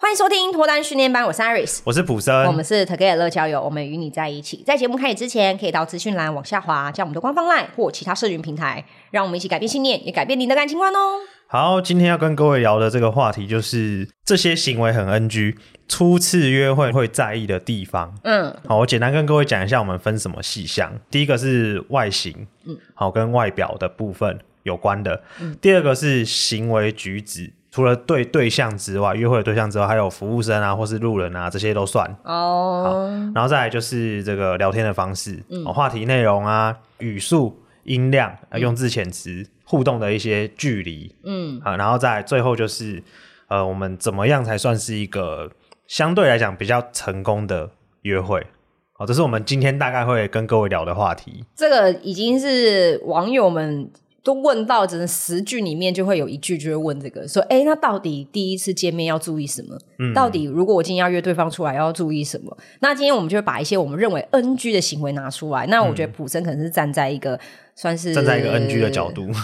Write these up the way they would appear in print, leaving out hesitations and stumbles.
欢迎收听脱单训练班，我是 Iris， 我是普森， 我们是 Together 乐交友，我们与你在一起。在节目开始之前，可以到资讯栏往下滑，加我们的官方 LINE 或其他社群平台，让我们一起改变信念，也改变你的感情观哦。 好，今天要跟各位聊的这个话题就是这些行为很 NG， 初次约会会在意的地方。好，我简单跟各位讲一下，我们分什么细项。第一个是外形，好，跟外表的部分有关的。第二个是行为举止。除了对对象之外，约会的对象之外，还有服务生啊，或是路人啊，这些都算哦。好，然后再来就是这个聊天的方式，话题内容啊，语速、音量、用字遣词、互动的一些距离，然后再来最后就是我们怎么样才算是一个相对来讲比较成功的约会？好，这是我们今天大概会跟各位聊的话题。 这个已经是网友们都问到，整个10句里面就会有一句就会问这个，说那到底第一次见面要注意什么？到底如果我今天要约对方出来要注意什么？那今天我们就会把一些我们认为 NG 的行为拿出来。那我觉得普森可能是站在一个算是站在一个 NG 的角度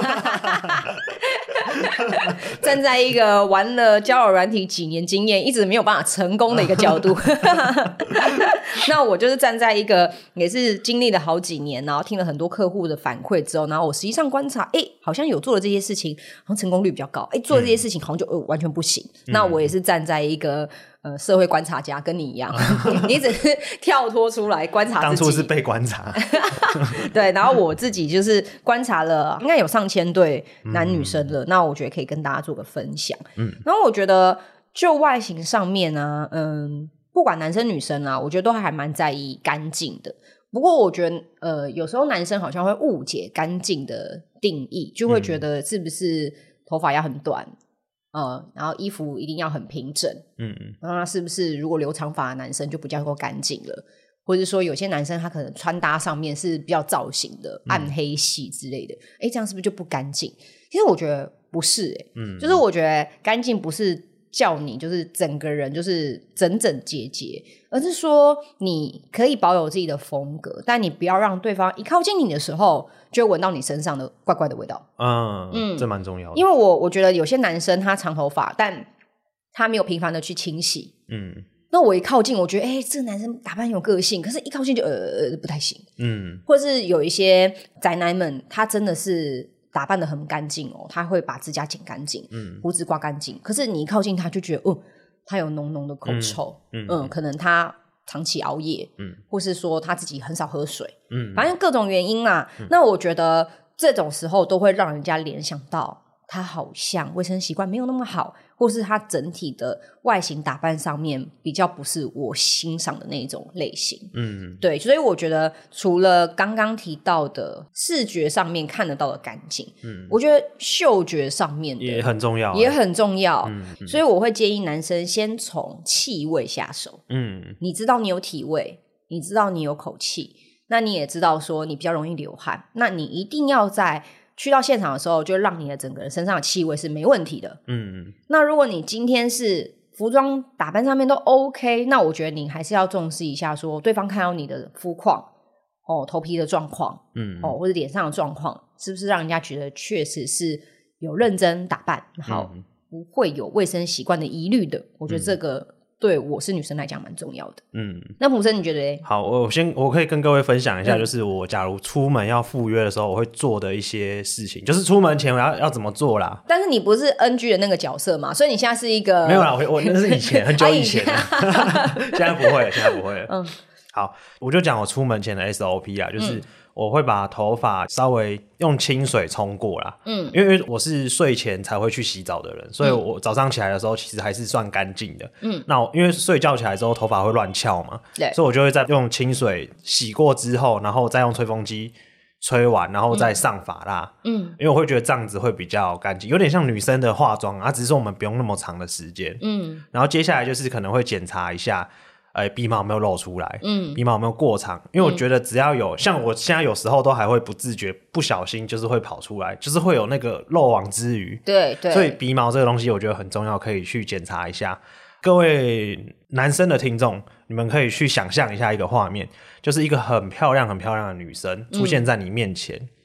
站在一个玩了交友软体几年经验一直没有办法成功的一个角度那我就是站在一个也是经历了好几年，然后听了很多客户的反馈之后，然后我实际上观察好像有做了这些事情好像成功率比较高，做了这些事情好像就完全不行。那我也是站在一个社会观察家，跟你一样你只是跳脱出来观察自己， 当初是被观察对，然后我自己就是观察了应该有上千对男女生了，那我觉得可以跟大家做个分享。然后我觉得就外形上面啊，不管男生女生啊，我觉得都还蛮在意干净的。不过我觉得有时候男生好像会误解干净的定义，就会觉得是不是头发要很短然后衣服一定要很平整，那是不是如果留长发的男生就不叫做干净了？或者说有些男生他可能穿搭上面是比较造型的，暗黑系之类的，这样是不是就不干净？其实我觉得不是就是我觉得干净不是叫你就是整个人就是整整洁洁，而是说你可以保有自己的风格，但你不要让对方一靠近你的时候就会闻到你身上的怪怪的味道。 这蛮重要的。 因为我觉得有些男生他长头发，但他没有频繁的去清洗，那我一靠近我觉得这个男生打扮有个性，可是一靠近就不太行。或是有一些宅男们他真的是打扮得很干净他会把指甲剪干净，胡子刮干净，可是你一靠近他就觉得他有浓浓的口臭，可能他长期熬夜，或是说他自己很少喝水，反正各种原因啦。那我觉得这种时候都会让人家联想到他好像卫生习惯没有那么好，或是他整体的外形打扮上面比较不是我欣赏的那种类型。对，所以我觉得除了刚刚提到的视觉上面看得到的干净，我觉得嗅觉上面的也很重要， 也很重要。所以我会建议男生先从气味下手。你知道你有体味，你知道你有口气，那你也知道说你比较容易流汗，那你一定要在去到现场的时候就让你的整个人身上的气味是没问题的。那如果你今天是服装打扮上面都 OK， 那我觉得你还是要重视一下说对方看到你的肤况头皮的状况或者脸上的状况，是不是让人家觉得确实是有认真打扮，然后不会有卫生习惯的疑虑的。我觉得这个对我是女生来讲蛮重要的。那普森你觉得呢？ 好，我可以跟各位分享一下，就是我假如出门要赴约的时候我会做的一些事情，就是出门前我要怎么做啦。 但是你不是 NG 的那个角色嘛，所以你现在是一个没有啦，我那是以前很久以前现在不会了。好，我就讲我出门前的 SOP 啦，就是我会把头发稍微用清水冲过啦。因为我是睡前才会去洗澡的人，所以我早上起来的时候其实还是算干净的。那因为睡觉起来之后头发会乱翘嘛，所以我就会再用清水洗过之后，然后再用吹风机吹完，然后再上发蜡。因为我会觉得这样子会比较干净，有点像女生的化妆啊，只是我们不用那么长的时间。然后接下来就是可能会检查一下鼻毛有没有露出来，鼻毛有没有过长，因为我觉得只要有像我现在有时候都还会不自觉不小心就是会跑出来，就是会有那个漏网之鱼。 对， 所以鼻毛这个东西我觉得很重要，可以去检查一下。各位男生的听众，你们可以去想象一下一个画面，就是一个很漂亮很漂亮的女生出现在你面前，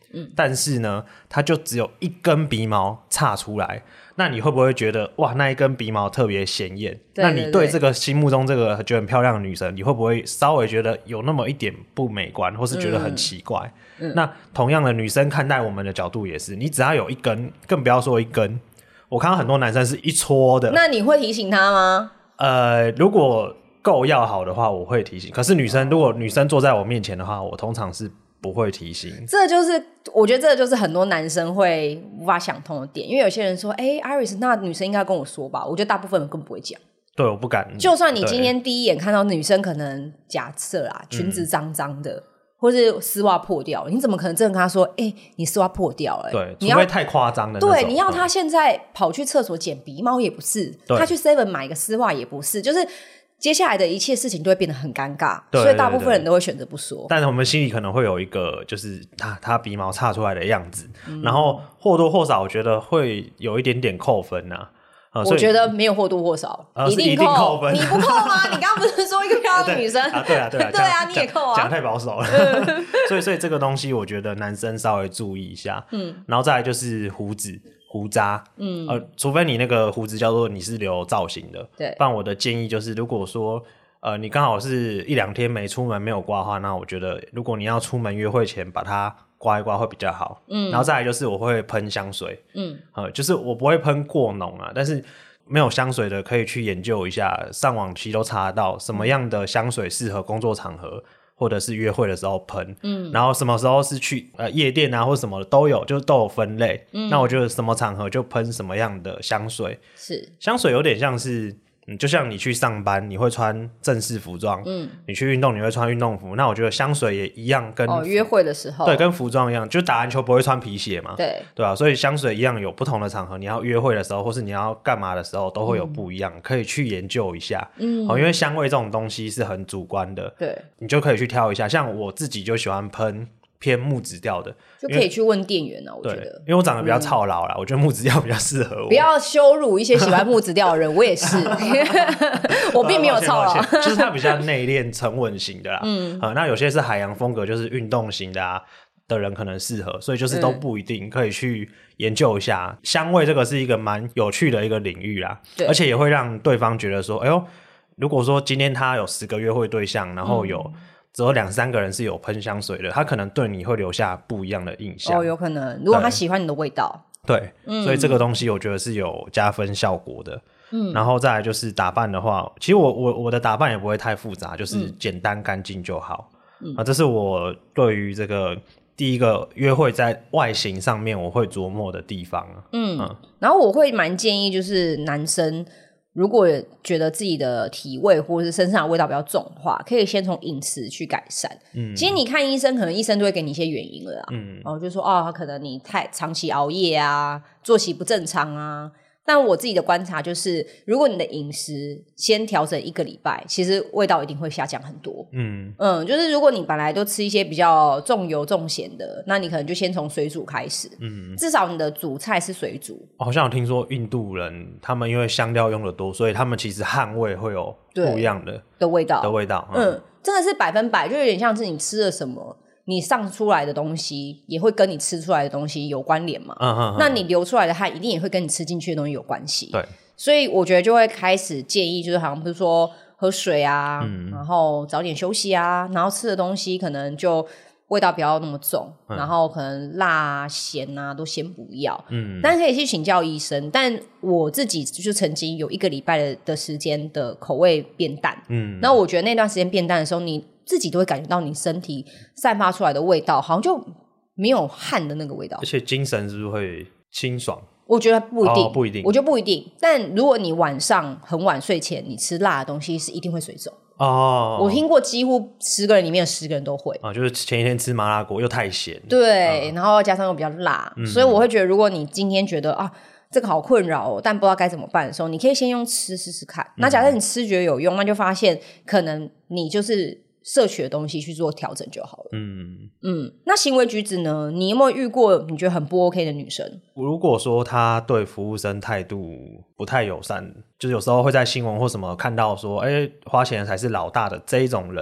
但是呢它就只有一根鼻毛岔出来，那你会不会觉得哇那一根鼻毛特别显眼？那你对这个心目中这个觉得很漂亮的女生，你会不会稍微觉得有那么一点不美观，或是觉得很奇怪？那同样的女生看待我们的角度也是，你只要有一根，更不要说一根，我看到很多男生是一撮的。 那你会提醒他吗？ 如果够要好的话我会提醒，可是如果女生坐在我面前的话，我通常是不会提醒。 我觉得这就是很多男生会无法想通的点，因为有些人说Iris 那女生应该跟我说吧，我觉得大部分人根本不会讲。 对，我不敢。 就算你今天第一眼看到女生可能假设啦裙子脏脏的，或是丝袜破掉，你怎么可能真的跟她说你丝袜破掉了？ 对，除非太夸张的那种。 对，你要她现在跑去厕所剪鼻毛也不是，她去 Seven 买个丝袜也不是，就是接下来的一切事情都会变得很尴尬，所以大部分人都会选择不说。 但是我们心里可能会有一个就是他鼻毛岔出来的样子，然后或多或少我觉得会有一点点扣分啊。 我觉得没有或多或少， 一定扣分。 你不扣吗？你刚刚不是说一个漂亮的女生？ 对啊， 对啊，你也扣啊， 讲太保守了。所以这个东西我觉得男生稍微注意一下。然后再来就是胡子。胡渣，除非你那个胡子叫做你是留造型的， 对， 不然我的建议就是，如果说你刚好是1-2天没出门没有刮的话，那我觉得如果你要出门约会前把它刮一刮会比较好。然后再来就是我会喷香水，就是我不会喷过浓啊，但是没有香水的可以去研究一下，上网其实都查得到什么样的香水适合工作场合。或者是约会的时候喷，然后什么时候是去夜店啊或什么的都有，就是都有分类。那我觉得什么场合就喷什么样的香水， 是香水有点像是就像你去上班你会穿正式服装，你去运动你会穿运动服，那我觉得香水也一样跟约会的时候， 对，跟服装一样，就打篮球不会穿皮鞋嘛， 对啊，所以香水一样有不同的场合，你要约会的时候或是你要干嘛的时候都会有不一样，可以去研究一下。因为香味这种东西是很主观的， 对， 你就可以去挑一下，像我自己就喜欢喷偏木质调的， 就可以去问店员啊。我觉得， 因为我长得比较操劳啦，我觉得木质调比较适合我。 不要羞辱一些喜欢木质调的人，我也是，我并没有操劳， 就是它比较内敛沉稳型的啦。那有些是海洋风格，就是运动型的啊的人可能适合，所以就是都不一定，可以去研究一下。香味这个是一个蛮有趣的一个领域啦，而且也会让对方觉得说，哎呦，如果说今天他有10个约会对象，然后只有2-3个人是有喷香水的，他可能对你会留下不一样的印象。 有可能，如果他喜欢你的味道， 对，所以这个东西我觉得是有加分效果的。然后再来就是打扮的话，其实我的打扮也不会太复杂，就是简单干净就好。这是我对于这个第一个约会在外形上面我会琢磨的地方。 然后我会蛮建议就是男生如果觉得自己的体味或者是身上的味道比较重的话，可以先从饮食去改善。其实你看医生，可能医生都会给你一些原因了啦。就说可能你长期熬夜啊，作息不正常啊。但我自己的观察就是，如果你的饮食先调整1个礼拜，其实味道一定会下降很多。就是如果你本来都吃一些比较重油重咸的，那你可能就先从水煮开始。至少你的主菜是水煮。 好像有听说印度人他们因为香料用的多，所以他们其实汗味会有不一样的味道。 真的是100%，就有点像是你吃了什么。你上出来的东西也会跟你吃出来的东西有关联嘛？那你流出来的汗一定也会跟你吃进去的东西有关系。 对， 所以我觉得就会开始建议，就是好像比如说喝水啊，然后早点休息啊，然后吃的东西可能就味道不要那么重，然后可能辣咸啊都先不要。但可以去请教医生。但我自己就曾经有1个礼拜的时间的口味变淡。那我觉得那段时间变淡的时候，你自己都会感觉到你身体散发出来的味道好像就没有汗的那个味道， 而且精神是不是会清爽？ 我觉得不一定， 不一定， 我觉得不一定。但如果你晚上很晚睡前你吃辣的东西，是一定会水肿。我听过几乎10个人里面有10个人都会就是前一天吃麻辣锅又太咸， 对，然后加上又比较辣，所以我会觉得如果你今天觉得这个好困扰但不知道该怎么办的时候，你可以先用吃试试看。那假设你吃觉得有用，那就发现可能你就是摄取的东西去做调整就好了。那行为举止呢？你有没有遇过你觉得很不 OK 的女生？ 如果说她对服务生态度不太友善，就是有时候会在新闻或什么看到说花钱才是老大的这一种人，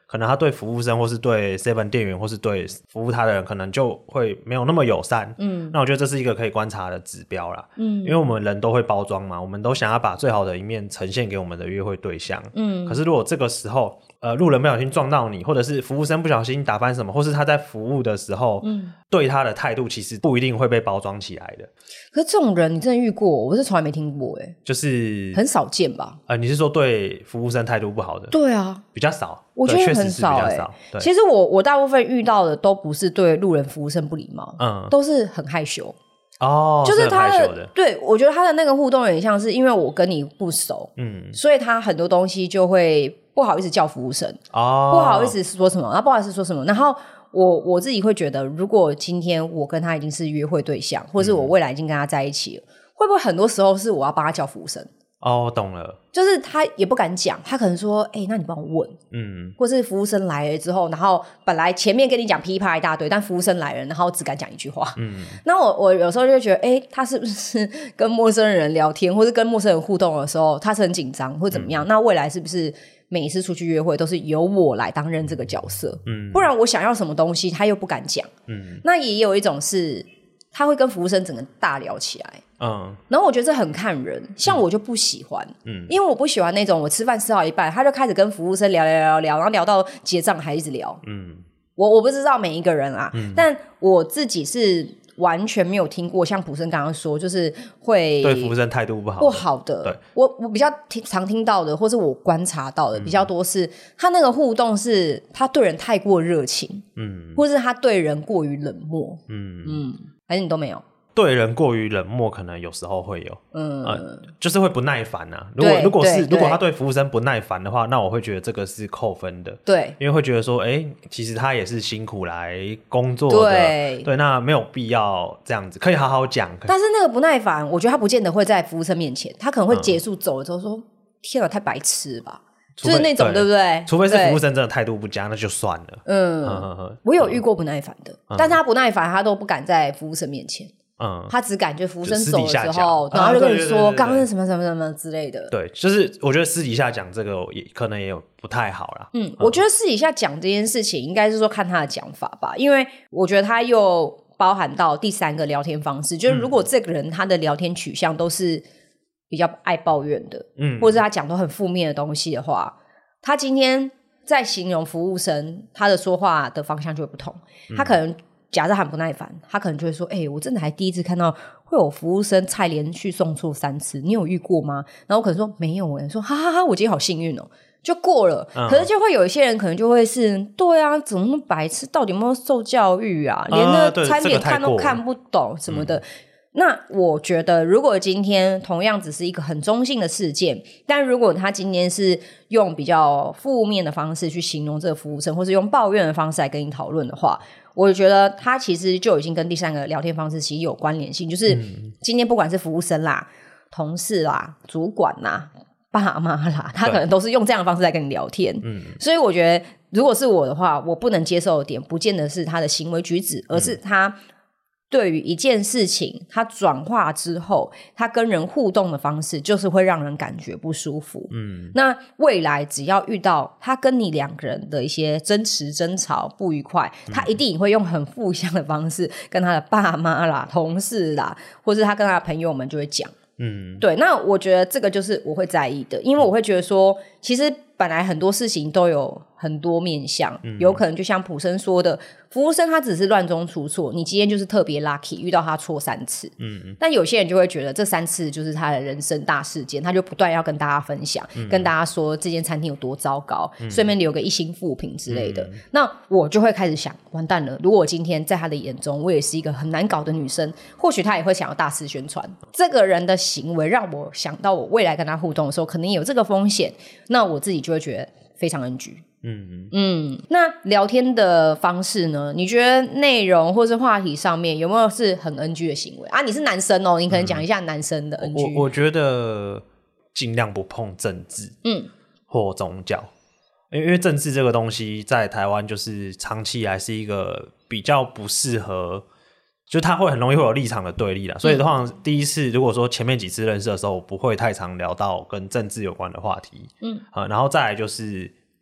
可能他对服务生或是对 Seven 店员或是对服务他的人可能就会没有那么友善。那我觉得这是一个可以观察的指标啦。因为我们人都会包装嘛，我们都想要把最好的一面呈现给我们的约会对象。可是如果这个时候路人不小心撞到你，或者是服务生不小心打翻什么，或是他在服务的时候对他的态度其实不一定会被包装起来的。 可是这种人你真的遇过？我是从来没听过就是很少见吧。 你是说对服务生态度不好的？ 对啊， 比较少， 我觉得很少其实我大部分遇到的都不是对路人服务生不礼貌，都是很害羞。就是他的对，我觉得他的那个互动有点像是因为我跟你不熟，所以他很多东西就会不好意思叫服务生，不好意思说什么，然后不好意思说什么，然后我自己会觉得，如果今天我跟他已经是约会对象，或者是我未来已经跟他在一起了，会不会很多时候是我要帮他叫服务生？ 懂了， 就是他也不敢讲，他可能说那你帮我问，或是服务生来了之后，然后本来前面跟你讲噼啪一大堆，但服务生来了，然后只敢讲一句话。那我有时候就觉得他是不是跟陌生人聊天或是跟陌生人互动的时候他是很紧张或怎么样，那未来是不是每一次出去约会都是由我来担任这个角色，不然我想要什么东西他又不敢讲。那也有一种是他会跟服务生整个大聊起来，然后我觉得这很看人，像我就不喜欢，因为我不喜欢那种我吃饭吃到一半他就开始跟服务生聊，然后聊到结账还一直聊。我不知道每一个人啊，但我自己是完全没有听过像普生刚刚说就是会对服务生态度不好的。对， 我比较常听到的或是我观察到的比较多是他那个互动是他对人太过热情，或是他对人过于冷漠。还是你都没有？ 对人过于冷漠可能有时候会有，就是会不耐烦啊。如果他对服务生不耐烦的话，那我会觉得这个是扣分的。对，因为会觉得说其实他也是辛苦来工作的，对，那没有必要这样子，可以好好讲。 但是那个不耐烦我觉得他不见得会在服务生面前，他可能会结束走了之后说天啊太白痴吧，就是那种 对不对？ 除非是服务生真的态度不佳那就算了。 我有遇过不耐烦的，但是他不耐烦他都不敢在服务生面前，他只敢就服务生走的时候然后就跟你说刚刚什么什么什么之类的。 对，就是我觉得私底下讲这个可能也有不太好啦。 我觉得私底下讲这件事情应该是说看他的讲法吧，因为我觉得他又包含到第三个聊天方式，就是如果这个人他的聊天取向都是比较爱抱怨的，或者是他讲都很负面的东西的话，他今天在形容服务生他的说话的方向就会不同。他可能假设很不耐烦，他可能就会说我真的还第一次看到会有服务生菜连续送错3次，你有遇过吗？然后我可能说没有说哈哈哈我今天好幸运就过了。可是就会有一些人可能就会是对啊怎么那么白痴，到底有没有受教育啊，连那餐点看都看不懂什么的。那我觉得如果今天同样只是一个很中性的事件，但如果他今天是用比较负面的方式去形容这个服务生，或是用抱怨的方式来跟你讨论的话，我觉得他其实就已经跟第三个聊天方式其实有关联性，就是今天不管是服务生啦、同事啦、主管啦、爸妈啦，他可能都是用这样的方式来跟你聊天。所以我觉得如果是我的话，我不能接受的点不见得是他的行为举止，而是他对于一件事情他转化之后他跟人互动的方式就是会让人感觉不舒服。那未来只要遇到他跟你两个人的一些争执争吵不愉快，他一定也会用很负向的方式跟他的爸妈啦、同事啦，或是他跟他的朋友们就会讲。对，那我觉得这个就是我会在意的，因为我会觉得说其实本来很多事情都有很多面向，有可能就像普生说的，服务生他只是乱中出错，你今天就是特别 lucky 遇到他错3次。但有些人就会觉得这3次就是他的人生大事件，他就不断要跟大家分享，跟大家说这间餐厅有多糟糕，顺便留个1星负评之类的。那我就会开始想完蛋了，如果我今天在他的眼中我也是一个很难搞的女生，或许他也会想要大肆宣传这个人的行为，让我想到我未来跟他互动的时候可能有这个风险，那我自己就会觉得非常 NG。那聊天的方式呢？你觉得内容或是话题上面有没有是很 NG 的行为啊？你是男生你可能讲一下男生的 NG。 我觉得尽量不碰政治，或宗教，因为政治这个东西在台湾就是长期以来是一个比较不适合，就他会很容易会有立场的对立啦，所以通常第一次如果说前面几次认识的时候，我不会太常聊到跟政治有关的话题。然后再来就是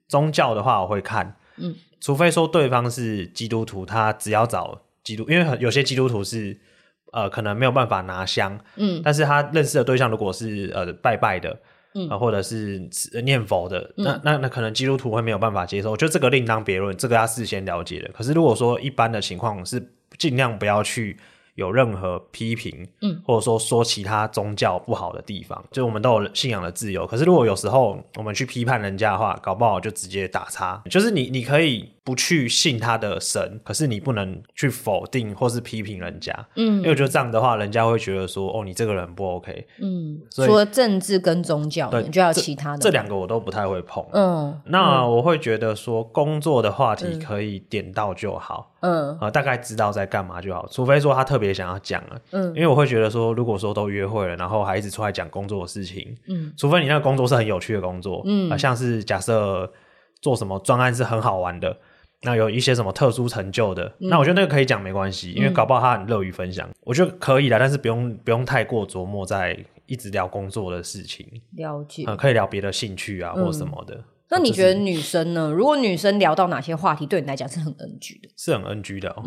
宗教的话我会看，除非说对方是基督徒，他只要找基督，因为有些基督徒是可能没有办法拿香，但是他认识的对象如果是拜拜的，或者是念佛的，那可能基督徒会没有办法接受，我觉得这个另当别论，这个要事先了解的。可是如果说一般的情况是尽量不要去有任何批评，或者说其他宗教不好的地方，就我们都有信仰的自由。可是如果有时候我们去批判人家的话，搞不好就直接打叉。就是你可以不去信他的神，可是你不能去否定或是批评人家，因为我觉得这样的话，人家会觉得说，哦，你这个人不 OK。 除了政治跟宗教，你就要其他的。 这两个我都不太会碰。那我会觉得说，工作的话题可以点到就好。大概知道在干嘛就好，除非说他特别想要讲了，因为我会觉得说，如果说都约会了，然后还一直出来讲工作的事情，除非你那个工作是很有趣的工作，像是假设做什么专案是很好玩的，那有一些什么特殊成就的，那我觉得那个可以讲没关系，因为搞不好他很乐于分享，我觉得可以啦，但是不用太过琢磨在一直聊工作的事情， 了解， 可以聊别的兴趣啊或什么的。 那你觉得女生呢？如果女生聊到哪些话题对你来讲是很 NG 的？ 是很 NG 的哦。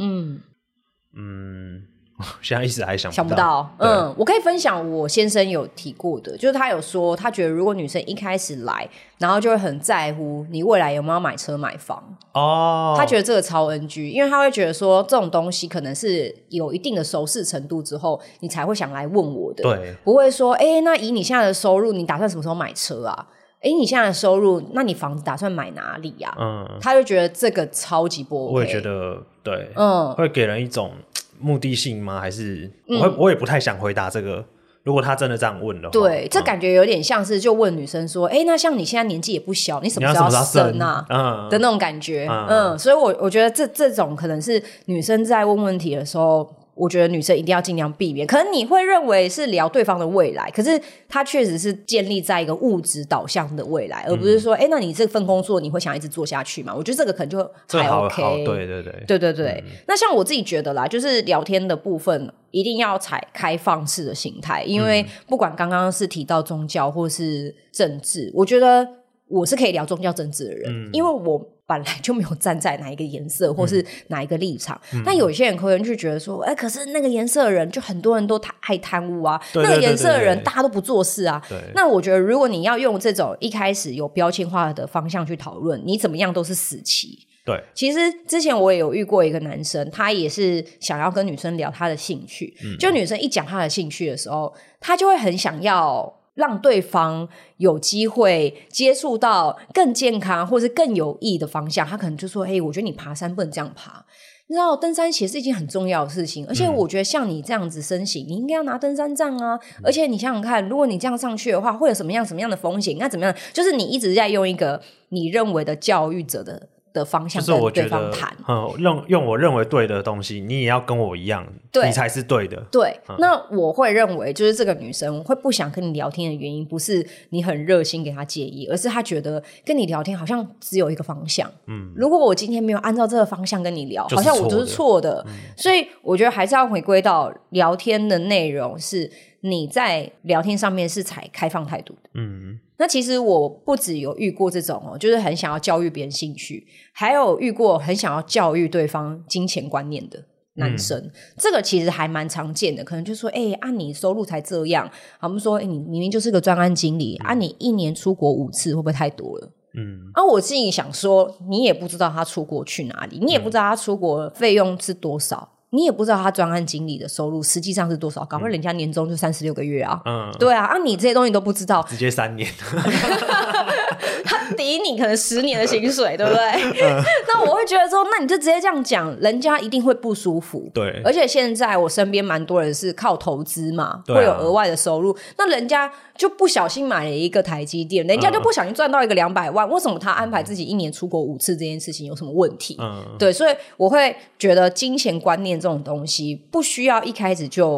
现在一时还想不到。我可以分享我先生有提过的，就是他有说他觉得如果女生一开始来，然后就会很在乎你未来有没有买车买房他觉得这个超 NG， 因为他会觉得说这种东西可能是有一定的熟识程度之后你才会想来问我的， 对， 不会说那以你现在的收入你打算什么时候买车啊？你现在的收入，那你房子打算买哪里啊？他就觉得这个超级不 OK。 我也觉得对，会给人一种目的性吗？还是我也不太想回答这个。如果他真的这样问的话， 对，这感觉有点像是就问女生说，那像你现在年纪也不小，你什么时候要生啊？的那种感觉。所以我觉得这种可能是女生在问问题的时候，我觉得女生一定要尽量避免。可能你会认为是聊对方的未来，可是它确实是建立在一个物质导向的未来，而不是说那你这份工作你会想一直做下去吗？我觉得这个可能就还 OK。对。那像我自己觉得啦，就是聊天的部分一定要采开放式的心态，因为不管刚刚是提到宗教或是政治，我觉得我是可以聊宗教政治的人，因为我本来就没有站在哪一个颜色或是哪一个立场，但有些人可能就觉得说可是那个颜色的人就很多人都爱贪污啊，那个颜色的人大家都不做事啊。那我觉得如果你要用这种一开始有标签化的方向去讨论，你怎么样都是死棋。 对， 其实之前我也有遇过一个男生，他也是想要跟女生聊他的兴趣，就女生一讲他的兴趣的时候，他就会很想要让对方有机会接触到更健康或是更有益的方向。他可能就说我觉得你爬山不能这样爬，你知道登山鞋是一件很重要的事情，而且我觉得像你这样子身形你应该要拿登山杖啊，而且你想想看，如果你这样上去的话会有什么样的风险，那怎么样，就是你一直在用一个你认为的教育者的方向跟对方谈， 用我认为对的东西，你也要跟我一样，你才是对的。 对，那我会认为就是这个女生会不想跟你聊天的原因，不是你很热心给她建议，而是她觉得跟你聊天好像只有一个方向。如果我今天没有按照这个方向跟你聊，好像我就是错的。所以我觉得还是要回归到聊天的内容，是你在聊天上面是采开放态度的。那其实我不只有遇过这种就是很想要教育别人兴趣，还有遇过很想要教育对方金钱观念的男生，这个其实还蛮常见的。可能就说你收入才这样，他们说你明明就是个专案经理你一年出国5次会不会太多了？我自己想说，你也不知道他出国去哪里，你也不知道他出国费用是多少，你也不知道他专案经理的收入实际上是多少，搞不好人家年终就36个月啊。对啊，你这些东西都不知道， 直接3年他抵你可能10年的薪水，对不对？那我会觉得说，那你就直接这样讲，人家一定会不舒服。 对， 而且现在我身边蛮多人是靠投资嘛，会有额外的收入，那人家就不小心买了一个台积电，人家就不小心赚到一个200万，为什么他安排自己一年出国5次这件事情有什么问题？对，所以我会觉得金钱观念这种东西不需要一开始就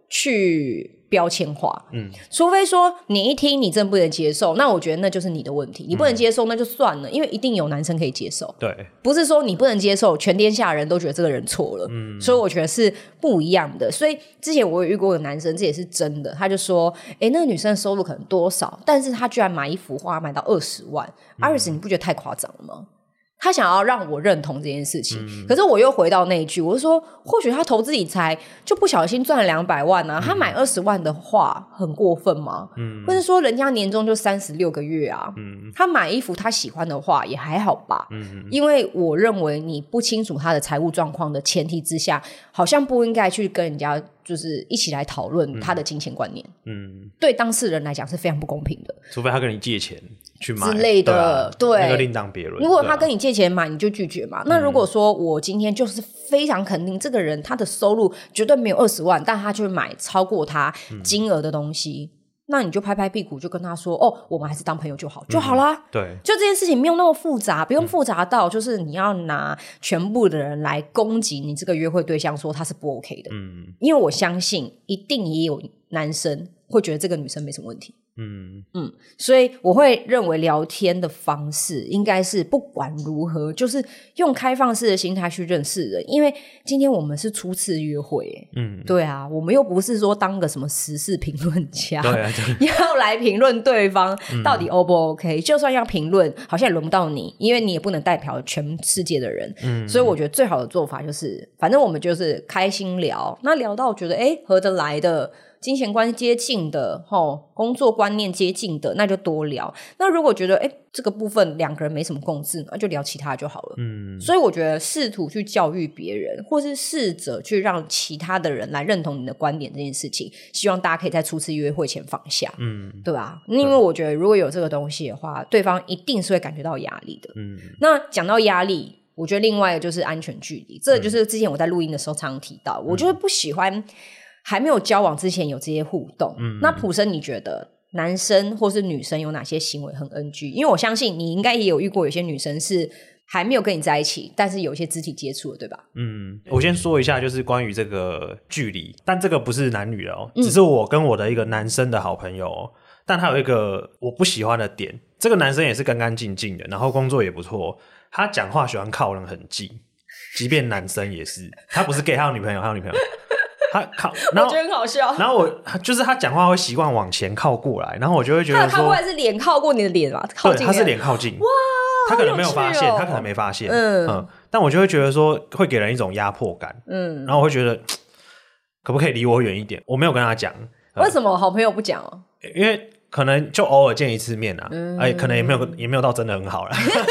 去标签化，除非说你一听你真不能接受，那我觉得那就是你的问题，你不能接受那就算了，因为一定有男生可以接受， 对， 不是说你不能接受全天下人都觉得这个人错了，所以我觉得是不一样的。所以之前我有遇过一个男生，这也是真的，他就说那个女生的收入可能多少，但是他居然买一幅画买到20万，20你不觉得太夸张了吗？他想要让我认同这件事情，可是我又回到那一句，我就说或许他投资理财就不小心赚了200万啊，他买20万的话很过分吗？或者说人家年终就36个月啊，他买一幅他喜欢的画也还好吧，因为我认为你不清楚他的财务状况的前提之下，好像不应该去跟人家就是一起来讨论他的金钱观念，对当事人来讲是非常不公平的， 除非他跟你借钱去买之类的，对， 那个另当别论。 如果他跟你借钱买，你就拒绝嘛。那如果说我今天就是非常肯定这个人他的收入绝对没有20万，但他就买超过他金额的东西，那你就拍拍屁股就跟他说我们还是当朋友就好啦。 对， 就这件事情没有那么复杂，不用复杂到就是你要拿全部的人来攻击你这个约会对象说他是不 OK 的。因为我相信一定也有男生会觉得这个女生没什么问题。所以我会认为聊天的方式应该是不管如何就是用开放式的心态去认识人，因为今天我们是初次约会对啊，我们又不是说当个什么时事评论家，对啊，对，要来评论对方到底 O 不 OK，就算要评论好像也轮不到你，因为你也不能代表全世界的人，所以我觉得最好的做法就是反正我们就是开心聊，那聊到觉得合得来的，金钱观接近的工作观念接近的，那就多聊。那如果觉得这个部分两个人没什么共识，那就聊其他就好了。所以我觉得试图去教育别人，或是试着去让其他的人来认同你的观点这件事情，希望大家可以在初次约会前放下，对吧？因为我觉得如果有这个东西的话，对方一定是会感觉到压力的。那讲到压力，我觉得另外一个就是安全距离，这就是之前我在录音的时候常常提到，我就是不喜欢还没有交往之前有这些互动。那普生你觉得男生或是女生有哪些行为很 NG？ 因为我相信你应该也有遇过有些女生是还没有跟你在一起，但是有一些肢体接触了，对吧？ 我先说一下就是关于这个距离，但这个不是男女的只是我跟我的一个男生的好朋友但他有一个我不喜欢的点，这个男生也是干干净净的，然后工作也不错，他讲话喜欢靠人很近，即便男生也是，他不是 gay， 他有女朋友他靠，然后我觉得很好笑。然后就是他讲话会习惯往前靠过来，然后我就会觉得说， 他的靠过来是脸靠过你的脸嘛？靠近， 对，他是脸靠近。哇，他可能没有发现，他可能没发现。但我就会觉得说，会给人一种压迫感。然后我会觉得，可不可以离我远一点？我没有跟他讲。 为什么好朋友不讲因为可能就偶尔见一次面啊，可能也没有到真的很好啦。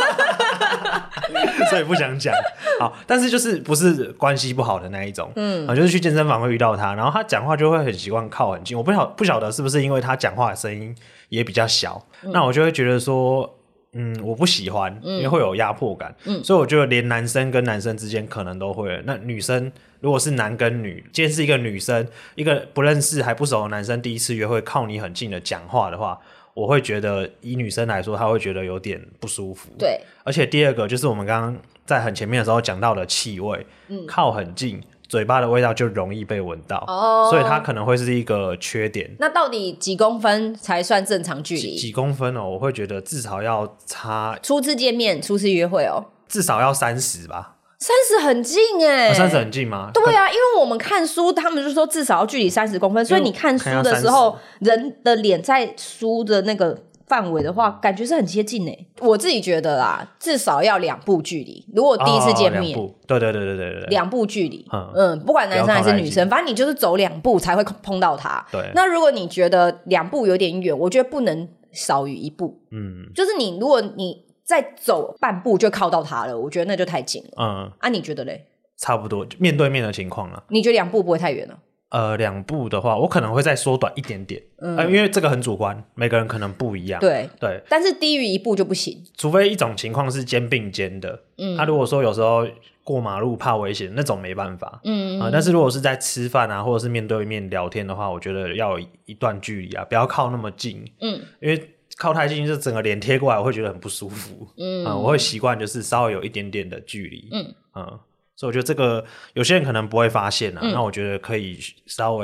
所以不想讲。好，但是就是不是关系不好的那一种，就是去健身房会遇到他，然后他讲话就会很习惯靠很近，我不晓得是不是因为他讲话的声音也比较小，那我就会觉得说我不喜欢，因为会有压迫感，所以我觉得连男生跟男生之间可能都会，那女生如果是男跟女，今天是一个女生，一个不认识还不熟的男生第一次约会靠你很近的讲话的话，我会觉得以女生来说，她会觉得有点不舒服。 对， 而且第二个就是我们刚刚在很前面的时候讲到的气味，靠很近，嘴巴的味道就容易被闻到，所以它可能会是一个缺点。 那到底几公分才算正常距离？ 几公分我会觉得至少要差， 初次见面、初次约会至少要30吧。 30很近 30很近吗？ 对啊，因为我们看书他们就说至少要距离30公分，所以你看书的时候人的脸在书的那个范围的话感觉是很接近我自己觉得啦，至少要2步距离，如果第一次见面 2步，对2步距离，不管男生还是女生，反正你就是走2步才会碰到他。 对， 那如果你觉得2步有点远，我觉得不能少于1步，就是如果你再走半步就靠到他了，我觉得那就太近了。你觉得嘞？ 差不多面对面的情况你觉得2步不会太远了 ？2步的话，我可能会再缩短一点点，因为这个很主观，每个人可能不一样。 对，但是低于1步就不行， 除非一种情况是肩并肩的。如果说有时候过马路怕危险，那种没办法。但是如果是在吃饭啊，或者是面对面聊天的话，我觉得要有一段距离啊，不要靠那么近。因为靠太近就整个脸贴过来，我会觉得很不舒服。我会习惯就是稍微有一点点的距离。所以我觉得这个有些人可能不会发现那我觉得可以稍微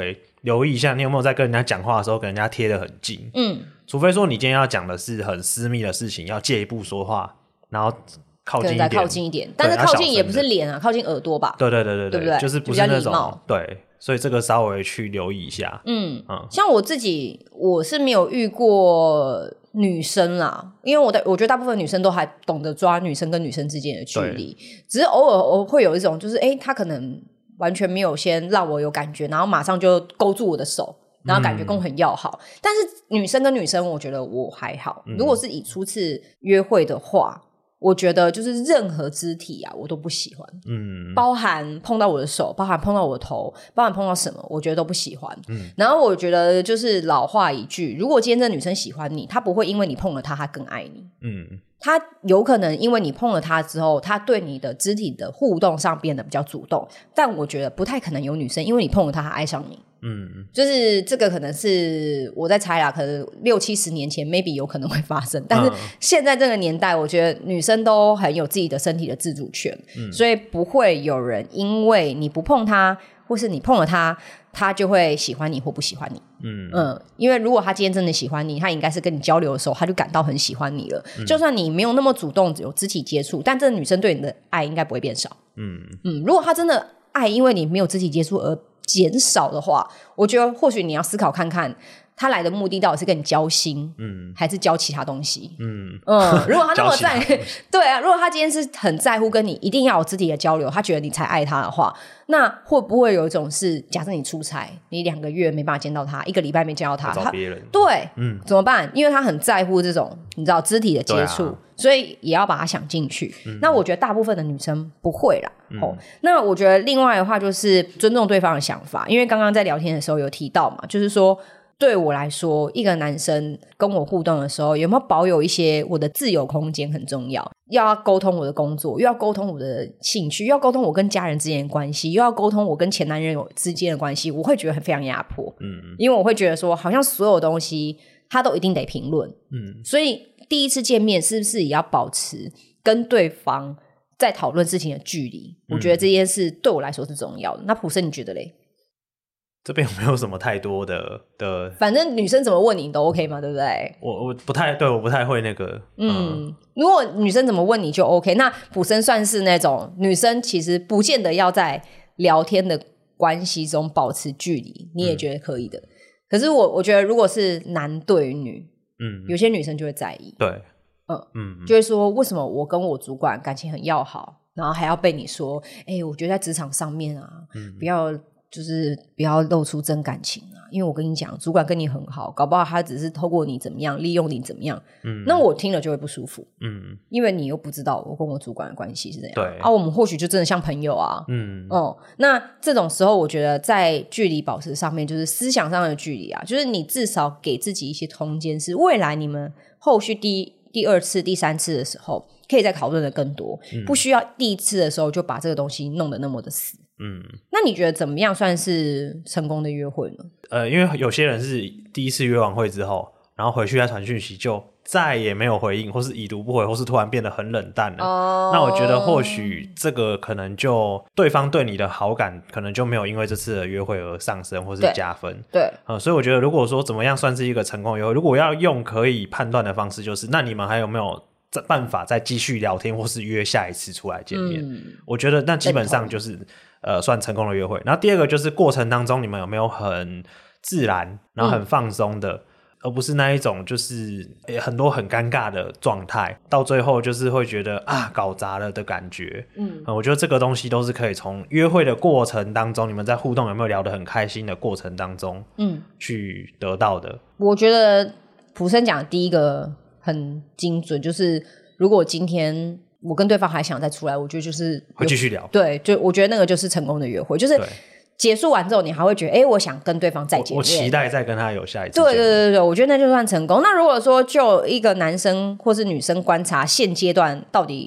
留意一下你有没有在跟人家讲话的时候跟人家贴得很近。除非说你今天要讲的是很私密的事情，要借一步说话，然后靠近一点， 但是靠近也不是脸啊，靠近耳朵吧。 对， 对不对？ 就是不是那种对，所以这个稍微去留意一下。 像我自己，我是没有遇过女生啦，因为我觉得大部分女生都还懂得抓女生跟女生之间的距离，只是偶尔会有一种就是她可能完全没有先让我有感觉，然后马上就勾住我的手，然后感觉跟我很要好。但是女生跟女生我觉得我还好，如果是以初次约会的话，我觉得就是任何肢体啊我都不喜欢，包含碰到我的手，包含碰到我的头，包含碰到什么我觉得都不喜欢。然后我觉得就是老话一句，如果今天这女生喜欢你，她不会因为你碰了她她更爱你，她有可能因为你碰了她之后，她对你的肢体的互动上变得比较主动，但我觉得不太可能有女生因为你碰了她她爱上你。就是这个可能是我在猜啦，可能60-70年前 maybe 有可能会发生，但是现在这个年代我觉得女生都很有自己的身体的自主权，所以不会有人因为你不碰她或是你碰了她，她就会喜欢你或不喜欢你。因为如果她今天真的喜欢你，她应该是跟你交流的时候她就感到很喜欢你了，就算你没有那么主动有肢体接触，但这个女生对你的爱应该不会变少。如果她真的爱因为你没有肢体接触而减少的话，我觉得或许你要思考看看他来的目的到底是跟你交心，还是交其他东西。如果他那么在对啊，如果他今天是很在乎跟你一定要有肢体的交流，他觉得你才爱他的话，那会不会有一种是假设你出差，你2个月没办法见到他，1个礼拜没见到他， 找别人， 对，怎么办？因为他很在乎这种你知道肢体的接触，所以也要把它想进去。那我觉得大部分的女生不会啦。那我觉得另外的话就是尊重对方的想法，因为刚刚在聊天的时候有提到嘛，就是说对我来说，一个男生跟我互动的时候，有没有保有一些我的自由空间很重要。要沟通我的工作，又要沟通我的兴趣，又要沟通我跟家人之间的关系，又要沟通我跟前男人之间的关系，我会觉得非常压迫。因为我会觉得说，好像所有东西他都一定得评论。所以第一次见面是不是也要保持跟对方在讨论事情的距离？我觉得这件事对我来说是重要的。那普森你觉得嘞？ 这边有没有什么太多的反正女生怎么问你都 OK 嘛，对不对？ 我不太会那个。 如果女生怎么问你就 OK， 那普森算是那种女生其实不见得要在聊天的关系中保持距离，你也觉得可以的。可是我觉得如果是男对女，有些女生就会在意。 对， 就会说为什么我跟我主管感情很要好，然后还要被你说我觉得在职场上面啊，不要露出真感情啊，因为我跟你讲主管跟你很好，搞不好他只是透过你怎么样利用你怎么样。那我听了就会不舒服。因为你又不知道我跟我主管的关系是怎样。 对我们或许就真的像朋友啊。那这种时候我觉得在距离保持上面，就是思想上的距离啊，就是你至少给自己一些空间，是未来你们后续第2次第3次的时候可以再讨论的更多，不需要第1次的时候就把这个东西弄得那么的死。那你觉得怎么样算是成功的约会呢？ 因为有些人是第1次约完会之后，然后回去再传讯息就再也没有回应，或是已读不回，或是突然变得很冷淡了。那我觉得或许这个可能就对方对你的好感可能就没有因为这次的约会而上升或是加分。 对， 所以我觉得如果说怎么样算是一个成功的约会，如果要用可以判断的方式，就是那你们还有没有办法再继续聊天，或是约下一次出来见面。我觉得那基本上就是算成功的约会。然后第二个就是过程当中你们有没有很自然然后很放松的，而不是那一种就是很多很尴尬的状态，到最后就是会觉得搞砸了的感觉。我觉得这个东西都是可以从约会的过程当中，你们在互动有没有聊得很开心的过程当中去得到的。我觉得普森讲的第一个很精准，就是如果今天我跟对方还想再出来，我觉得就是会继续聊。 对，就我觉得那个就是成功的约会，就是结束完之后你还会觉得我想跟对方再见面， 我期待再跟他有下一次见面。 对，我觉得那就算成功。那如果说就一个男生或是女生观察现阶段到底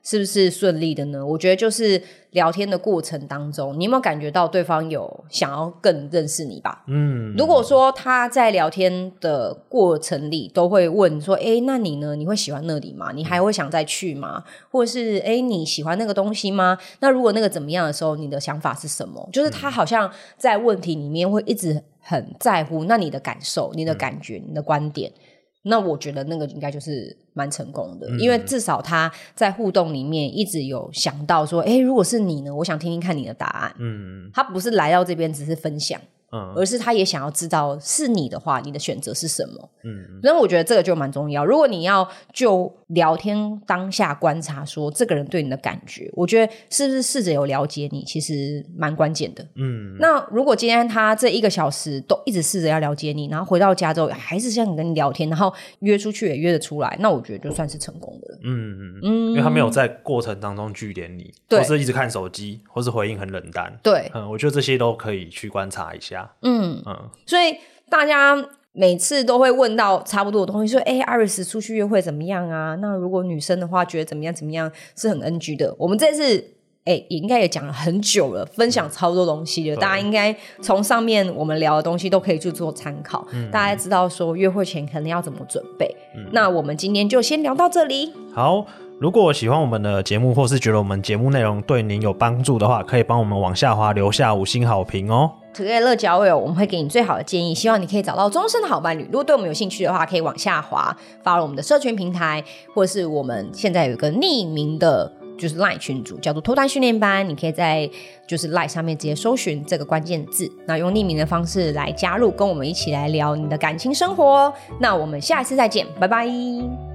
是不是顺利的呢？我觉得就是聊天的过程当中，你有没有感觉到对方有想要更认识你吧？如果说他在聊天的过程里都会问说那你呢？你会喜欢那里吗？你还会想再去吗？或者是你喜欢那个东西吗？那如果那个怎么样的时候，你的想法是什么？就是他好像在问题里面会一直很在乎那你的感受、你的感觉、你的观点。那我觉得那个应该就是蛮成功的，因为至少他在互动里面一直有想到说如果是你呢，我想听听看你的答案。他不是来到这边只是分享，而是他也想要知道是你的话你的选择是什么。所以我觉得这个就蛮重要。如果你要就聊天当下观察说这个人对你的感觉，我觉得是不是试着有了解你其实蛮关键的。那如果今天他这1个小时都一直试着要了解你，然后回到家之后还是像你跟你聊天，然后约出去也约得出来，那我觉得就算是成功的了。 因为他没有在过程当中据点你，或是一直看手机，或是回应很冷淡。 对， 我觉得这些都可以去观察一下。 所以大家每次都会问到差不多的东西，说Iris 出去约会怎么样啊？那如果女生的话觉得怎么样怎么样是很 NG 的。我们这次也应该也讲了很久了，分享超多东西了，大家应该从上面我们聊的东西都可以去做参考。大家知道说约会前可能要怎么准备。那我们今天就先聊到这里。 好，如果喜欢我们的节目，或是觉得我们节目内容对您有帮助的话，可以帮我们往下滑留下5星好评哦。 Together 交友，我们会给你最好的建议，希望你可以找到终身的好伴侣。如果对我们有兴趣的话，可以往下滑follow我们的社群平台，或者是我们现在有一个匿名的就是 LINE 群组叫做脱单训练班，你可以在就是 LINE 上面直接搜寻这个关键字，那用匿名的方式来加入，跟我们一起来聊你的感情生活。那我们下一次再见，拜拜。